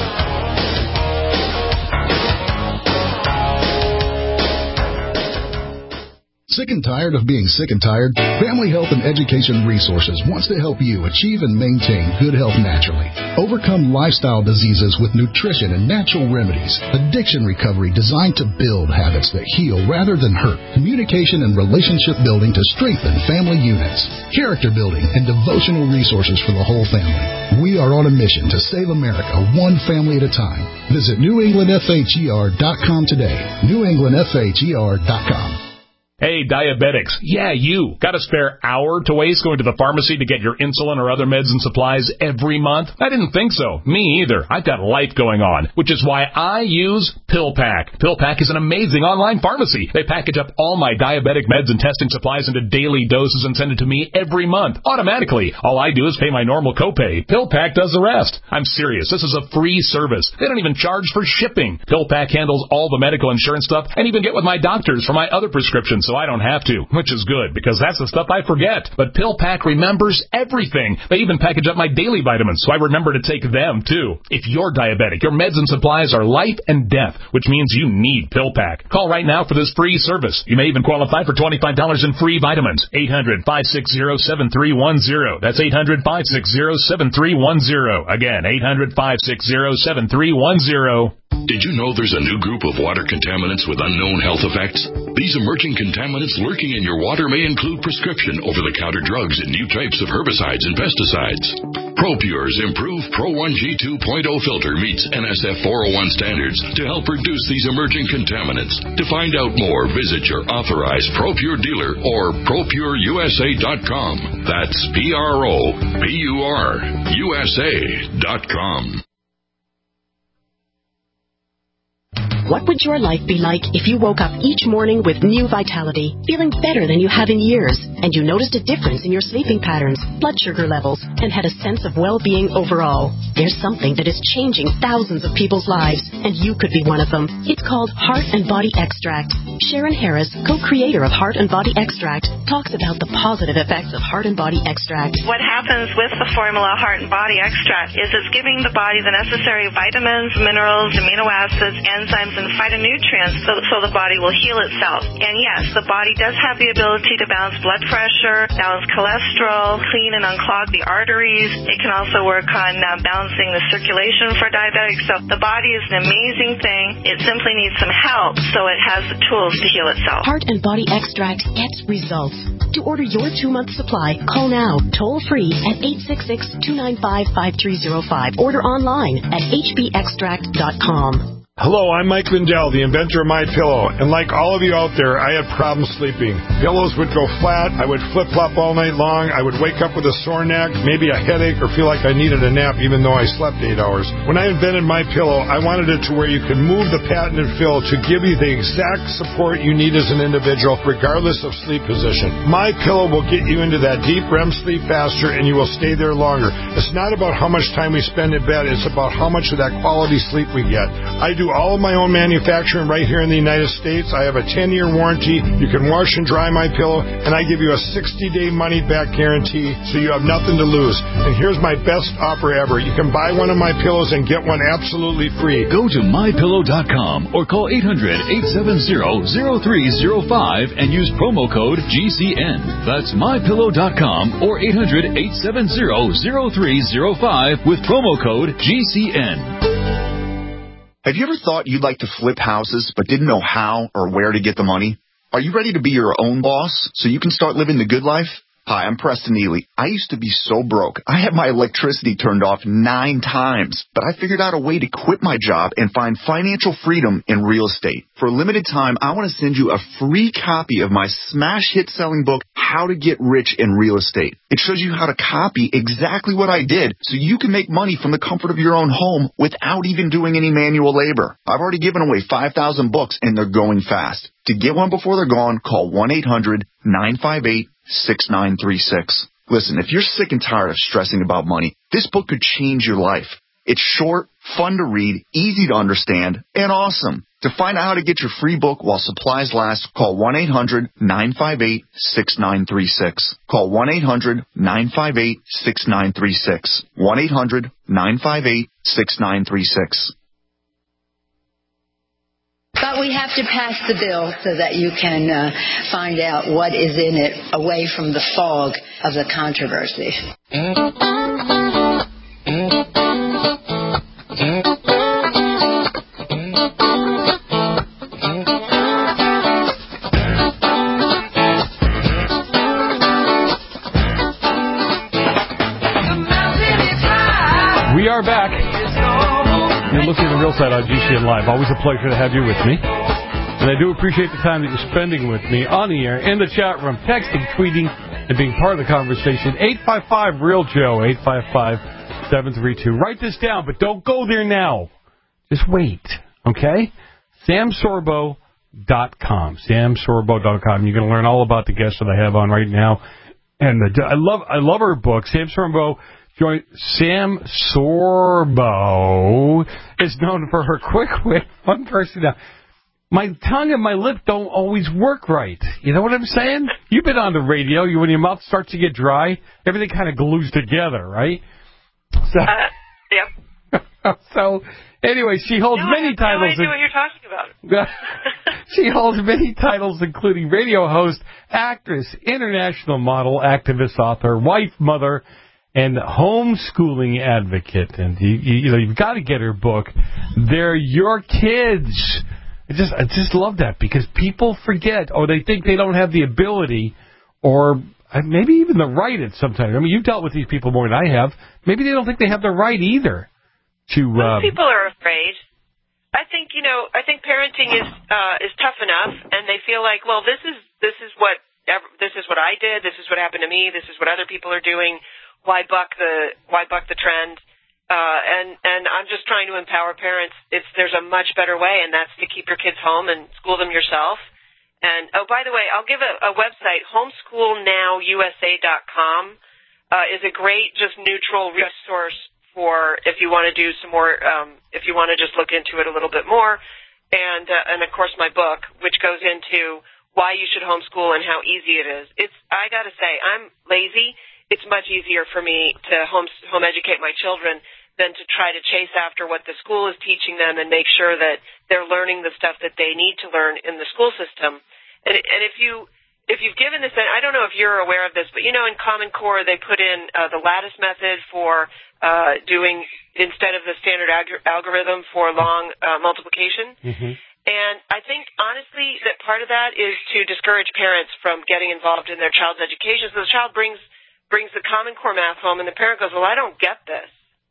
Sick and tired of being sick and tired? Family Health and Education Resources wants to help you achieve and maintain good health naturally. Overcome lifestyle diseases with nutrition and natural remedies. Addiction recovery designed to build habits that heal rather than hurt. Communication and relationship building to strengthen family units. Character building and devotional resources for the whole family. We are on a mission to save America one family at a time. Visit New England F H E R dot com today. New England F H E R dot com. Hey, diabetics. Yeah, you. Got a spare hour to waste going to the pharmacy to get your insulin or other meds and supplies every month? I didn't think so. Me either. I've got life going on, which is why I use PillPack. PillPack is an amazing online pharmacy. They package up all my diabetic meds and testing supplies into daily doses and send it to me every month, automatically. All I do is pay my normal copay. PillPack does the rest. I'm serious. This is a free service. They don't even charge for shipping. PillPack handles all the medical insurance stuff and even get with my doctors for my other prescriptions, so I don't have to, which is good, because that's the stuff I forget. But PillPack remembers everything. They even package up my daily vitamins, so I remember to take them, too. If you're diabetic, your meds and supplies are life and death, which means you need PillPack. Call right now for this free service. You may even qualify for twenty-five dollars in free vitamins. eight hundred, five six zero, seven three one zero. That's eight hundred, five six zero, seven three one zero. Again, eight hundred, five six zero, seven three one zero. Did you know there's a new group of water contaminants with unknown health effects? These emerging contaminants lurking in your water may include prescription over-the-counter drugs and new types of herbicides and pesticides. ProPure's improved Pro one G two point oh filter meets N S F four oh one standards to help reduce these emerging contaminants. To find out more, visit your authorized ProPure dealer or pro pure U S A dot com. That's P R O P U R U S A dot com. What would your life be like if you woke up each morning with new vitality, feeling better than you have in years, and you noticed a difference in your sleeping patterns, blood sugar levels, and had a sense of well-being overall? There's something that is changing thousands of people's lives, and you could be one of them. It's called Heart and Body Extract. Sharon Harris, co-creator of Heart and Body Extract, talks about the positive effects of Heart and Body Extract. What happens with the formula Heart and Body Extract is it's giving the body the necessary vitamins, minerals, amino acids, enzymes, and phytonutrients so, so the body will heal itself. And yes, the body does have the ability to balance blood pressure, balance cholesterol, clean and unclog the arteries. It can also work on uh, balancing the circulation for diabetics. So the body is an amazing thing. It simply needs some help so it has the tools to heal itself. Heart and Body Extract gets results. To order your two-month supply, call now, toll-free at eight six six, two nine five, five three zero five. Order online at h b extract dot com. Hello, I'm Mike Lindell, the inventor of MyPillow, and like all of you out there, I had problems sleeping. Pillows would go flat, I would flip-flop all night long, I would wake up with a sore neck, maybe a headache, or feel like I needed a nap even though I slept eight hours. When I invented MyPillow, I wanted it to where you could move the patented fill to give you the exact support you need as an individual, regardless of sleep position. MyPillow will get you into that deep R E M sleep faster, and you will stay there longer. It's not about how much time we spend in bed, it's about how much of that quality sleep we get. I do all of my own manufacturing right here in the United States. I have a ten-year warranty. You can wash and dry my pillow, and I give you a sixty-day money-back guarantee, so you have nothing to lose. And here's my best offer ever. You can buy one of my pillows and get one absolutely free. Go to my pillow dot com or call eight hundred, eight seven zero, zero three zero five and use promo code G C N. That's my pillow dot com or eight hundred, eight seven zero, zero three zero five with promo code G C N. Have you ever thought you'd like to flip houses but didn't know how or where to get the money? Are you ready to be your own boss so you can start living the good life? Hi, I'm Preston Ely. I used to be so broke. I had my electricity turned off nine times, but I figured out a way to quit my job and find financial freedom in real estate. For a limited time, I want to send you a free copy of my smash hit selling book, How to Get Rich in Real Estate. It shows you how to copy exactly what I did so you can make money from the comfort of your own home without even doing any manual labor. I've already given away five thousand books and they're going fast. To get one before they're gone, call one eight hundred, nine five eight, six nine three six. Listen, if you're sick and tired of stressing about money, this book could change your life. It's short, fun to read, easy to understand, and awesome. To find out how to get your free book while supplies last, call one eight hundred, nine five eight, six nine three six. Call one eight hundred, nine five eight, six nine three six. one eight hundred, nine five eight, six nine three six. But we have to pass the bill so that you can uh, find out what is in it away from the fog of the controversy. We are back. You're listening to The Real Side on G C N Live. Always a pleasure to have you with me. And I do appreciate the time that you're spending with me on the air, in the chat room, texting, tweeting, and being part of the conversation. eight five five, real Joe, eight five five, seven three two. Write this down, but don't go there now. Just wait, okay? sam sorbo dot com. sam sorbo dot com. You're going to learn all about the guests that I have on right now. And the, I love I love her book, Sam Sorbo. Join Sam Sorbo is known for her quick wit. One person now. My tongue and my lip don't always work right. You know what I'm saying? You've been on the radio. You, when your mouth starts to get dry, everything kind of glues together, right? So, uh, yep. So, anyway, she holds no, many I have titles. No idea what you're talking about. She holds many titles, including radio host, actress, international model, activist, author, wife, mother, and homeschooling advocate. And you, you, you know, you've got to get her book. They're your kids. I just, I just love that because people forget, or they think they don't have the ability, or maybe even the right at sometimes. I mean, you've dealt with these people more than I have. Maybe they don't think they have the right either. To Most um, people are afraid. I think you know. I think parenting is uh, is tough enough, and they feel like, well, this is this is what this is what I did. This is what happened to me. This is what other people are doing. Why buck the why buck the trend? Uh, and, and I'm just trying to empower parents. It's, there's a much better way, and that's to keep your kids home and school them yourself. And, oh, by the way, I'll give a, a website, homeschool now U S A dot com, uh, is a great, just neutral resource for if you want to do some more, um, if you want to just look into it a little bit more. And, uh, and of course, my book, which goes into why you should homeschool and how easy it is. It's, I got to say, I'm lazy. It's much easier for me to home, home educate my children than to try to chase after what the school is teaching them and make sure that they're learning the stuff that they need to learn in the school system. And, and if you, if you've given this, I don't know if you're aware of this, but you know, in Common Core, they put in uh, the lattice method for uh, doing, instead of the standard ag- algorithm for long uh, multiplication. Mm-hmm. And I think, honestly, that part of that is to discourage parents from getting involved in their child's education. So the child brings brings the Common Core math home, and the parent goes, well, I don't get this.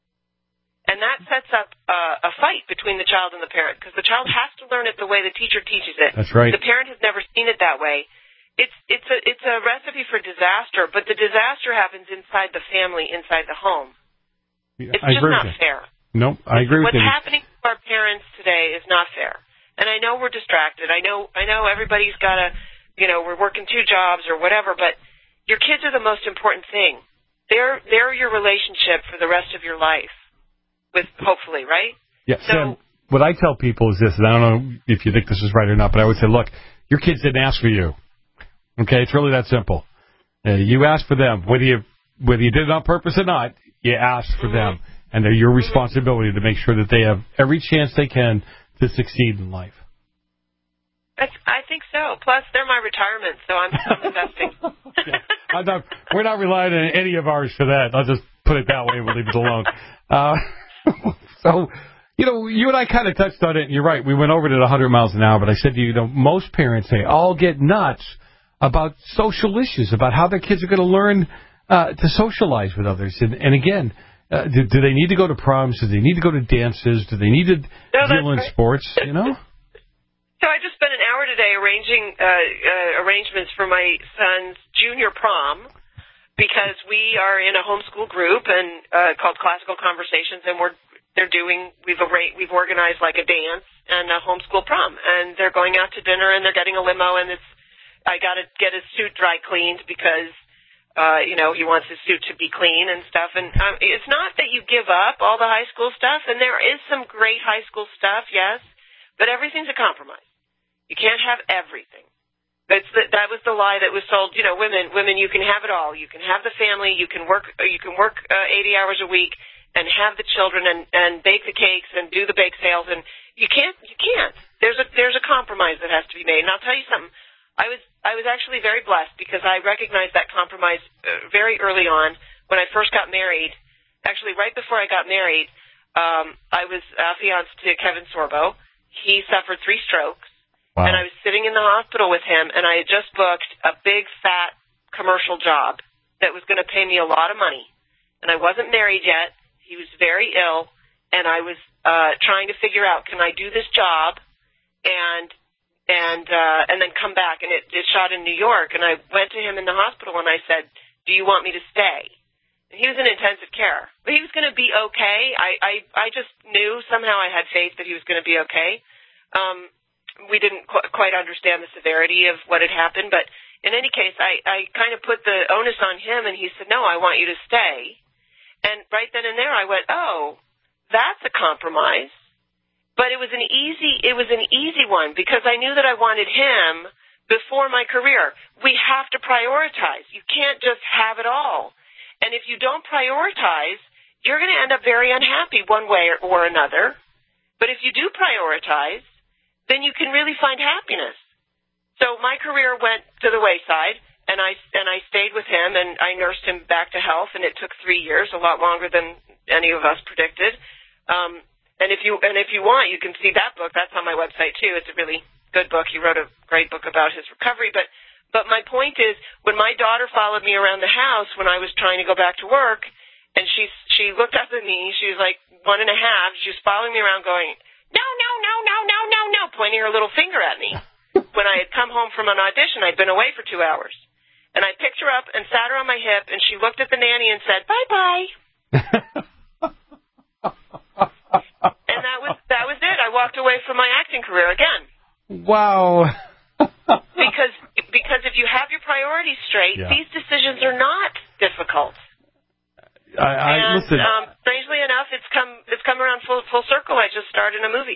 And that sets up uh, a fight between the child and the parent, because the child has to learn it the way the teacher teaches it. That's right. The parent has never seen it that way. It's it's a it's a recipe for disaster, but the disaster happens inside the family, inside the home. Yeah, it's I just agree not with you. fair. No, I agree What's with you. What's happening to our parents today is not fair. And I know we're distracted. I know I know everybody's got to, you know, we're working two jobs or whatever, but your kids are the most important thing. They're they're your relationship for the rest of your life, with hopefully, right? Yeah. So, Sam, what I tell people is this, and I don't know if you think this is right or not, but I would say, look, your kids didn't ask for you. Okay, it's really that simple. Uh, you asked for them, whether you whether you did it on purpose or not. You asked for mm-hmm. them, and they're your responsibility to make sure that they have every chance they can to succeed in life. That's, I think so. Plus, they're my retirement, so I'm, I'm investing. yeah. I'm not, we're not relying on any of ours for that. I'll just put it that way and we'll leave it alone. Uh, so, you know, you and I kind of touched on it, and you're right. We went over it at one hundred miles an hour, but I said to you, you know, most parents, they all get nuts about social issues, about how their kids are going to learn uh, to socialize with others. And, and again, uh, do, do they need to go to proms? Do they need to go to dances? Do they need to no, deal in right. sports, you know? So I just spent an hour today arranging uh, uh, arrangements for my son's junior prom, because we are in a homeschool group and uh, called Classical Conversations, and we're they're doing we've arra- we've organized like a dance and a homeschool prom, and they're going out to dinner and they're getting a limo, and it's I got to get his suit dry cleaned because uh, you know he wants his suit to be clean and stuff. And um, it's not that you give up all the high school stuff, and there is some great high school stuff, yes, but everything's a compromise. You can't have everything. That's the, that was the lie that was sold. You know, women, women, you can have it all. You can have the family. You can work. You can work uh, eighty hours a week and have the children and, and bake the cakes and do the bake sales. And you can't. You can't. There's a there's a compromise that has to be made. And I'll tell you something. I was I was actually very blessed because I recognized that compromise uh, very early on when I first got married. Actually, right before I got married, um, I was affianced to Kevin Sorbo. He suffered three strokes. Wow. And I was sitting in the hospital with him, and I had just booked a big, fat commercial job that was going to pay me a lot of money. And I wasn't married yet. He was very ill, and I was uh, trying to figure out, can I do this job and and uh, and then come back? And it, it shot in New York, and I went to him in the hospital, and I said, do you want me to stay? And he was in intensive care. But he was going to be okay. I, I, I just knew somehow I had faith that he was going to be okay. Um We didn't qu- quite understand the severity of what had happened, but in any case, I, I kind of put the onus on him, and he said, no, I want you to stay. And right then and there, I went, oh, that's a compromise. But it was an easy, it was an easy one because I knew that I wanted him before my career. We have to prioritize. You can't just have it all. And if you don't prioritize, you're going to end up very unhappy one way or, or another. But if you do prioritize, then you can really find happiness. So my career went to the wayside, and I and I stayed with him, and I nursed him back to health, and it took three years, a lot longer than any of us predicted. Um, and if you and if you want, you can see that book. That's on my website too. It's a really good book. He wrote a great book about his recovery. But but my point is, when my daughter followed me around the house when I was trying to go back to work, and she she looked up at me, she was like one and a half. She was following me around, going, no, no, no, no, no, no, no, pointing her little finger at me. When I had come home from an audition, I'd been away for two hours. And I picked her up and sat her on my hip, and she looked at the nanny and said, bye-bye. And that was that was it. I walked away from my acting career again. Wow. because because if you have your priorities straight, yeah. these decisions are not difficult. I, I and listen. Um, strangely enough, it's come it's come around full full circle. I just starred in a movie.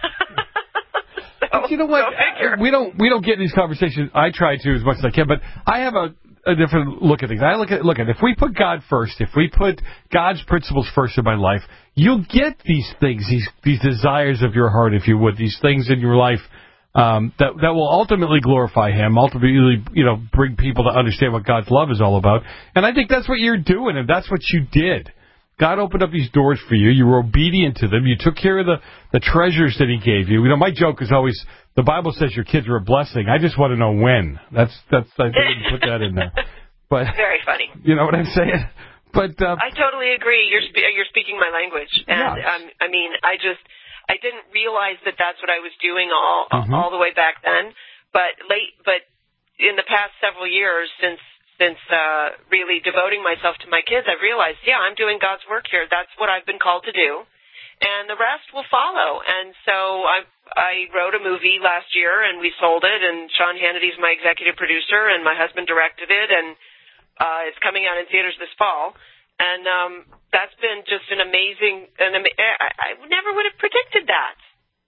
so, you know what? We don't we don't get in these conversations. I try to as much as I can, but I have a, a different look at things. I look at look at if we put God first, if we put God's principles first in my life, you'll get these things, these these desires of your heart, if you would, these things in your life. Um, that that will ultimately glorify Him, ultimately, you know, bring people to understand what God's love is all about. And I think that's what you're doing, and that's what you did. God opened up these doors for you. You were obedient to them. You took care of the, the treasures that He gave you. You know, my joke is always, the Bible says your kids are a blessing. I just want to know when. That's that's I didn't put that in there. But very funny. You know what I'm saying? But uh, I totally agree. You're spe- you're speaking my language, and yeah. um, I mean, I just. I didn't realize that that's what I was doing all mm-hmm. all the way back then, but late, but in the past several years since since uh, really devoting myself to my kids, I've realized, yeah, I'm doing God's work here. That's what I've been called to do, and the rest will follow. And so I I wrote a movie last year, and we sold it, and Sean Hannity's my executive producer, and my husband directed it, and uh, it's coming out in theaters this fall. And um, that's been just an amazing, an ama- I, I never would have predicted that.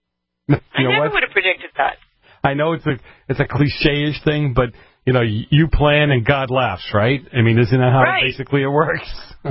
You I never what? would have predicted that. I know it's a it's a cliche-ish thing, but, you know, you plan and God laughs, right? I mean, isn't that how right. basically it works?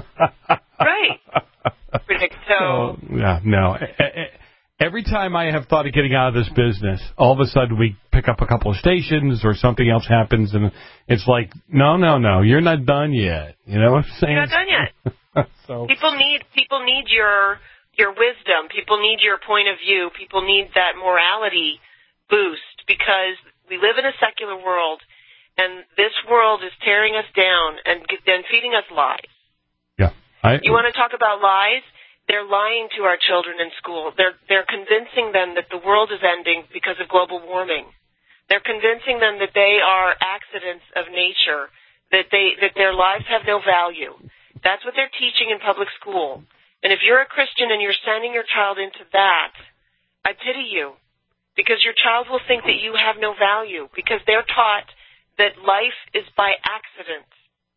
Right. Predict so. Oh, yeah, no. Every time I have thought of getting out of this business, all of a sudden we pick up a couple of stations or something else happens, and it's like, no, no, no, you're not done yet. You know what I'm saying? You're not done yet. so. People need people need your your wisdom. People need your point of view. People need that morality boost because we live in a secular world, and this world is tearing us down and then feeding us lies. Yeah. I, you want to talk about lies? They're lying to our children in school. They're they're convincing them that the world is ending because of global warming. They're convincing them that they are accidents of nature, that they that their lives have no value. That's what they're teaching in public school. And if you're a Christian and you're sending your child into that, I pity you, because your child will think that you have no value because they're taught that life is by accident.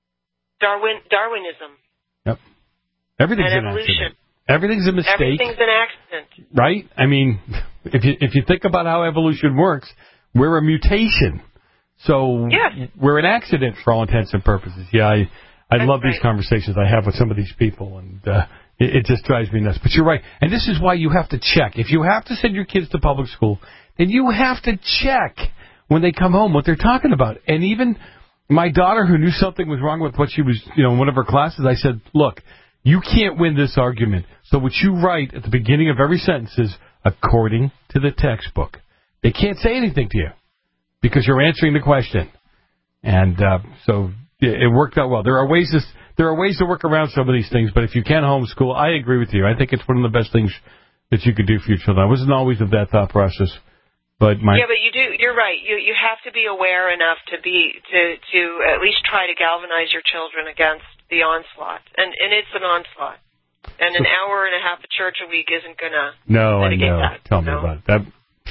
Darwin Darwinism. Yep. Everything's and an evolution. accident. Everything's a mistake. Everything's an accident. Right? I mean, if you if you think about how evolution works, we're a mutation. So yes. we're an accident for all intents and purposes. Yeah, I I That's love right. these conversations I have with some of these people, and uh, it, it just drives me nuts. But you're right. And this is why you have to check. If you have to send your kids to public school, then you have to check when they come home what they're talking about. And even my daughter, who knew something was wrong with what she was, you know, in one of her classes, I said, look, you can't win this argument. So what you write at the beginning of every sentence is, according to the textbook. They can't say anything to you because you're answering the question. And uh, so it worked out well. There are ways to, there are ways to work around some of these things, but if you can homeschool, I agree with you. I think it's one of the best things that you could do for your children. I wasn't always of that thought process. But my yeah, but you do. You're right. You you have to be aware enough to be to to at least try to galvanize your children against the onslaught, and and it's an onslaught. And an hour and a half of church a week isn't gonna no, I know. That, Tell you know? me about it. That.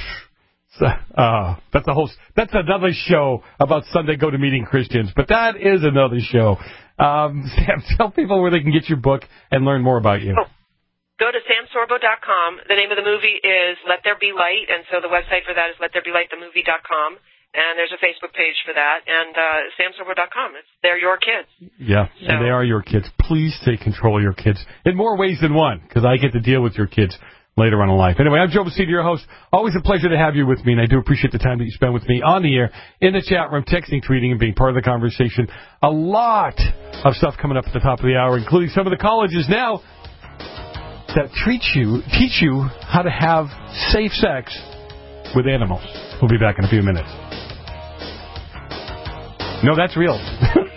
Uh, that's a whole. That's another show about Sunday go to meeting Christians. But that is another show. Um, Sam, tell people where they can get your book and learn more about you. Oh. Go to sam sorbo dot com. The name of the movie is Let There Be Light, and so the website for that is let there be light the movie dot com. And there's a Facebook page for that, and uh, sam sorbo dot com. It's, they're your kids. Yeah, so. And they are your kids. Please take control of your kids in more ways than one, because I get to deal with your kids later on in life. Anyway, I'm Joe Messina, your host. Always a pleasure to have you with me, and I do appreciate the time that you spend with me on the air, in the chat room, texting, tweeting, and being part of the conversation. A lot of stuff coming up at the top of the hour, including some of the colleges now that treat you, teach you how to have safe sex with animals. We'll be back in a few minutes. No, that's real.